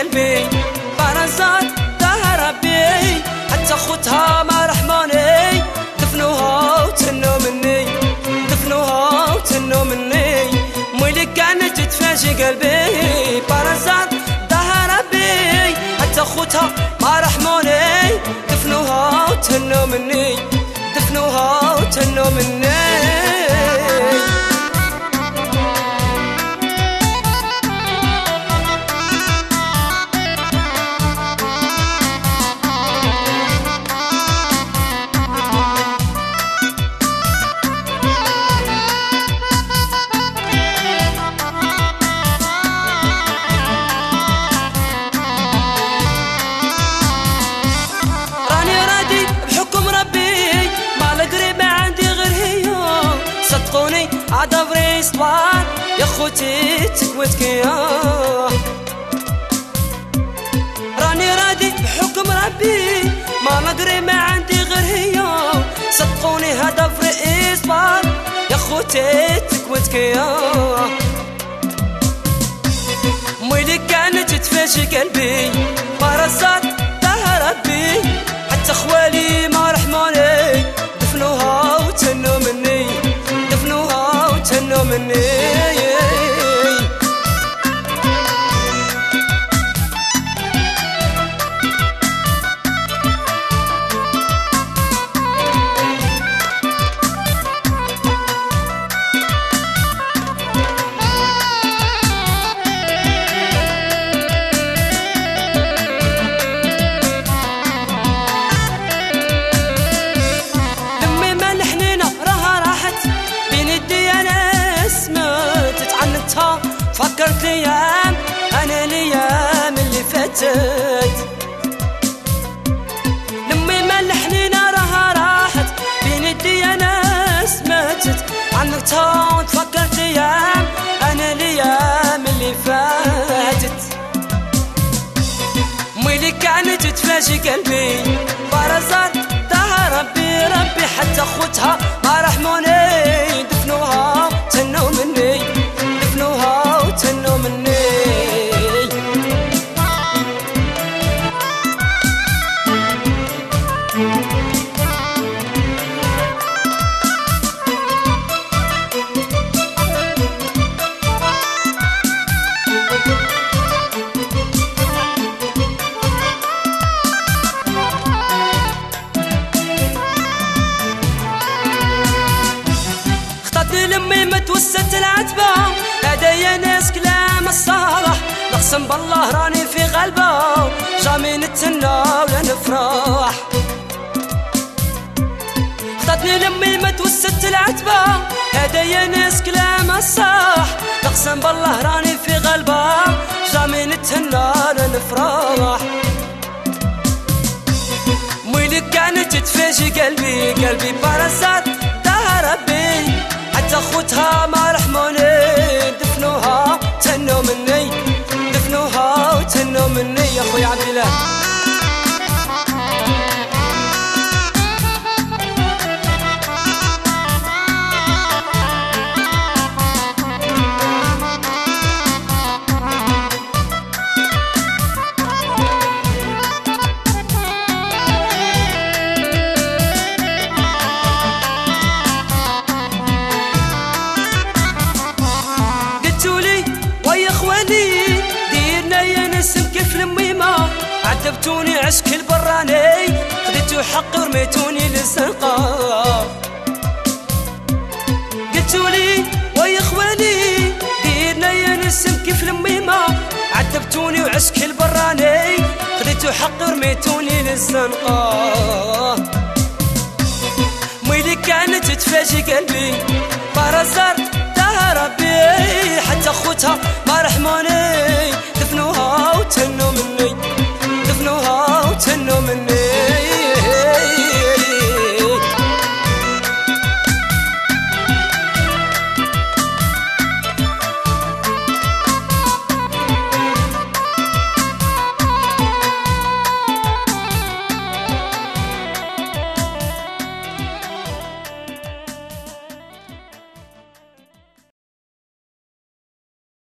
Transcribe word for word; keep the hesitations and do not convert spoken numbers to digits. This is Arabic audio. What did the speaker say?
قلبي فرزات دهر ربي حتى خوتها ما رحموني دفنوها وتهنوا مني دفنوها وتهنوا مني مولي كانت تفاجئ قلبي فرزات دهر ربي حتى خوتها ما رحموني دفنوها وتهنوا مني دفنوها وتهنوا مني عدبري صبار يا خوتي تكوتك يا راني رادي بحكم ربي ما نقري ما عندي غير هي صدقوني هدف رئيس بار يا خوتي تكوتك يا مولي كانت تفاجئ قلبي فرزات دهر ربي حتى خوالي ما رحموني دفنوها وتهنوا مني دفنوها وتهنوا مني فكرت ليام انا ليام اللي فاتت لمي ما الحنينه راها راحت بين يدي انا سمعتت عنك تهون فكرت ليام انا ليام اللي فاتت ميلي كانت تفاجئ قلبي فرزات دهر ربي ربي حتى خوتها ما رحموني دفنوها تهنوا مني دفنوها وتهنوا مني اخترتني لمي ما توست العتبة هدايا ناس كلام الصالح نقسم بالله راني في غلبة جامي نتهنى ولا نفرح اخترتني لمي ما توست العتبة هدايا ناس كلام الصح نقسم بالله راني في غلبة جامي نتهنى ولا نفرح ميلي كانت تفاجئ قلبي قلبي فرزات دهر ربي حتى خوتها ما رحموني دفنوها تهنوا مني دفنوها وتهنوا مني يا خويا عبد الله عذبتوني عشق البراني خذيتو حقي ورميتوني للزنقة قلتولي ويا اخواني ديرنا يا نسم كيف الميمة عذبتوني وعشق البراني خذيتو حقي ورميتوني للزنقة ميلي كانت تفاجئ قلبي فرزات دهر ربي حتى خوتها ما رحموني